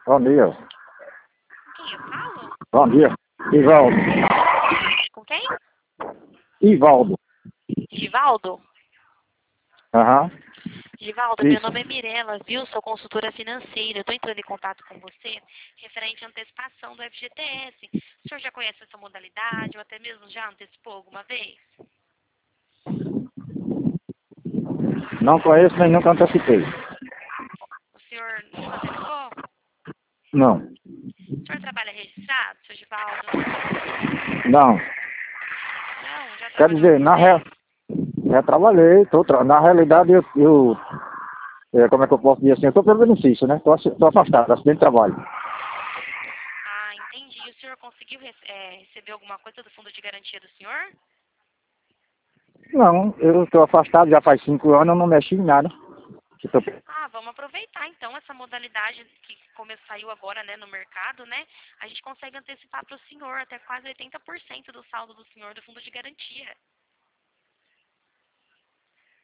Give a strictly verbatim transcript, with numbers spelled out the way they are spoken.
Bom dia. Com quem eu falo? Bom dia. Ivaldo. Com quem? Ivaldo. Givaldo? Aham. Givaldo, meu Isso. nome é Mirela, viu? Sou consultora financeira. Eu estou entrando em contato com você referente à antecipação do F G T S. O senhor já conhece essa modalidade ou até mesmo já antecipou alguma vez? Não conheço nem nunca antecipei. O senhor nunca antecipou? Não. O senhor trabalha registrado, seu Givaldo? Não. Não, já Quer trabalhou dizer, alguma na vez? real, já trabalhei, tô tra... na realidade eu, eu é, como é que eu posso dizer assim, eu tô pelo benefício, né? Tô, assi- tô afastado, acidente de trabalho. Ah, entendi. O senhor conseguiu rece- é, receber alguma coisa do fundo de garantia do senhor? Não, eu tô afastado já faz cinco anos, eu não mexi em nada. Eu tô- Ah, vamos aproveitar então essa modalidade que como saiu agora, né, no mercado, né? A gente consegue antecipar para o senhor até quase oitenta por cento do saldo do senhor do fundo de garantia.